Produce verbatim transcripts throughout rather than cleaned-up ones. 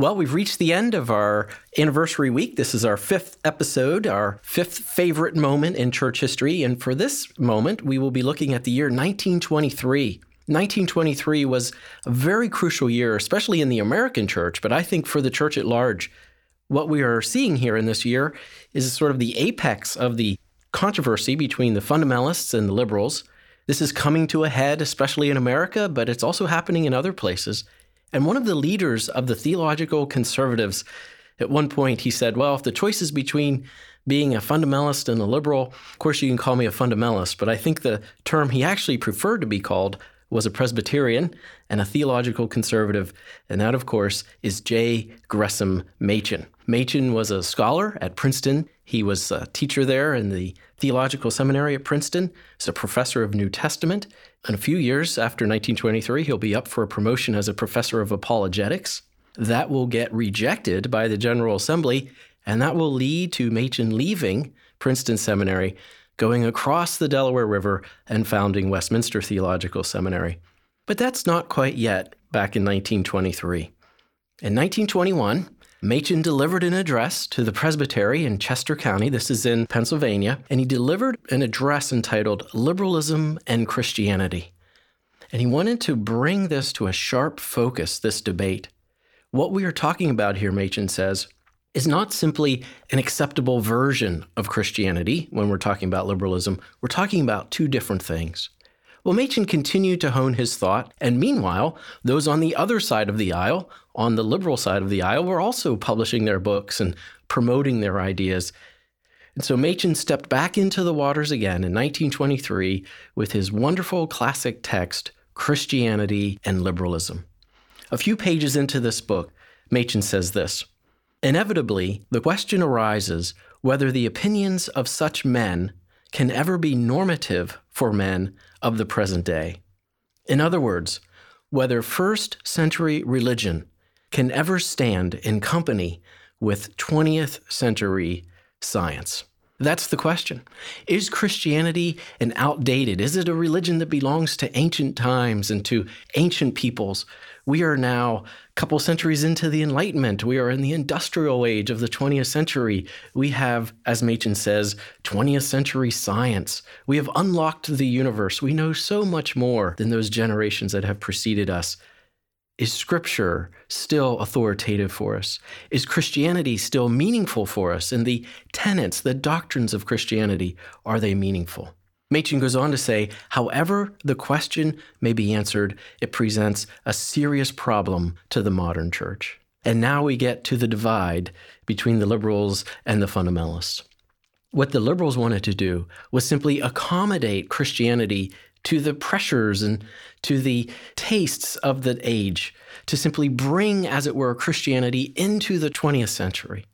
Well, we've reached the end of our anniversary week. This is our fifth episode, our fifth favorite moment in church history. And for this moment, we will be looking at the year nineteen twenty-three. nineteen twenty-three was a very crucial year, especially in the American church, but I think for the church at large. What we are seeing here in this year is sort of the apex of the controversy between the fundamentalists and the liberals. This is coming to a head, especially in America, but it's also happening in other places. And one of the leaders of the theological conservatives, at one point he said, well, if the choice is between being a fundamentalist and a liberal, of course you can call me a fundamentalist, but I think the term he actually preferred to be called was a Presbyterian and a theological conservative, and that, of course, is J. Gresham Machen. Machen was a scholar at Princeton. He was a teacher there in the theological seminary at Princeton. He's a professor of New Testament. In a few years after nineteen twenty-three, he'll be up for a promotion as a professor of apologetics. That will get rejected by the General Assembly, and that will lead to Machen leaving Princeton Seminary, going across the Delaware River and founding Westminster Theological Seminary. But that's not quite yet back in nineteen twenty-three. In nineteen twenty-one, Machen delivered an address to the presbytery in Chester County, this is in Pennsylvania, and he delivered an address entitled Liberalism and Christianity. And he wanted to bring this to a sharp focus, this debate. What we are talking about here, Machen says, is not simply an acceptable version of Christianity when we're talking about liberalism. We're talking about two different things. Well, Machen continued to hone his thought, and meanwhile, those on the other side of the aisle, on the liberal side of the aisle, were also publishing their books and promoting their ideas. And so Machen stepped back into the waters again in nineteen twenty-three with his wonderful classic text, Christianity and Liberalism. A few pages into this book, Machen says this, "Inevitably, the question arises whether the opinions of such men can ever be normative for men of the present day. In other words, whether first century religion can ever stand in company with twentieth century science." That's the question. Is Christianity an outdated? Is it a religion that belongs to ancient times and to ancient peoples? We are now a couple centuries into the Enlightenment. We are in the industrial age of the twentieth century. We have, as Machen says, twentieth century science. We have unlocked the universe. We know so much more than those generations that have preceded us. Is Scripture still authoritative for us? Is Christianity still meaningful for us? And the tenets, the doctrines of Christianity, are they meaningful? Machen goes on to say, however the question may be answered, it presents a serious problem to the modern church. And now we get to the divide between the liberals and the fundamentalists. What the liberals wanted to do was simply accommodate Christianity to the pressures and to the tastes of the age, to simply bring, as it were, Christianity into the twentieth century.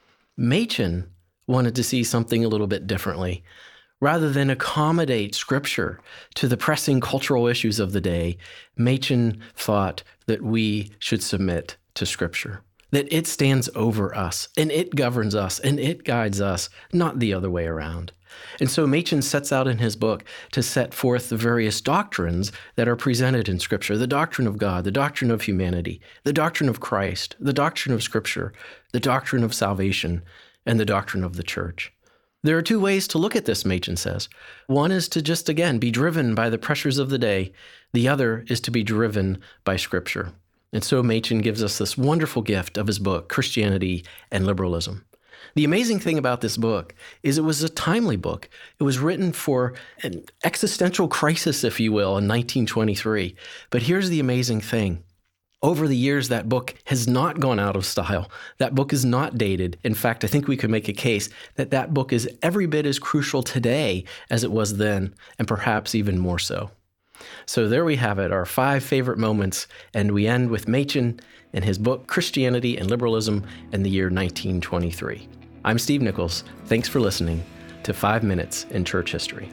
Machen wanted to see something a little bit differently. Rather than accommodate Scripture to the pressing cultural issues of the day, Machen thought that we should submit to Scripture, that it stands over us, and it governs us, and it guides us, not the other way around. And so Machen sets out in his book to set forth the various doctrines that are presented in Scripture, the doctrine of God, the doctrine of humanity, the doctrine of Christ, the doctrine of Scripture, the doctrine of salvation, and the doctrine of the church. There are two ways to look at this, Machen says. One is to just, again, be driven by the pressures of the day. The other is to be driven by Scripture. And so Machen gives us this wonderful gift of his book, Christianity and Liberalism. The amazing thing about this book is it was a timely book. It was written for an existential crisis, if you will, in nineteen twenty-three. But here's the amazing thing. Over the years, that book has not gone out of style. That book is not dated. In fact, I think we could make a case that that book is every bit as crucial today as it was then, and perhaps even more so. So there we have it, our five favorite moments, and we end with Machen and his book, Christianity and Liberalism, in the year nineteen twenty-three. I'm Steve Nichols. Thanks for listening to Five Minutes in Church History.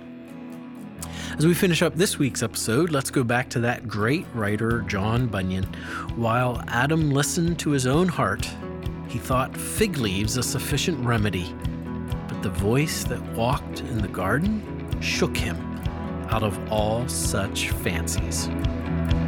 As we finish up this week's episode, let's go back to that great writer, John Bunyan. While Adam listened to his own heart, he thought fig leaves a sufficient remedy. But the voice that walked in the garden shook him out of all such fancies.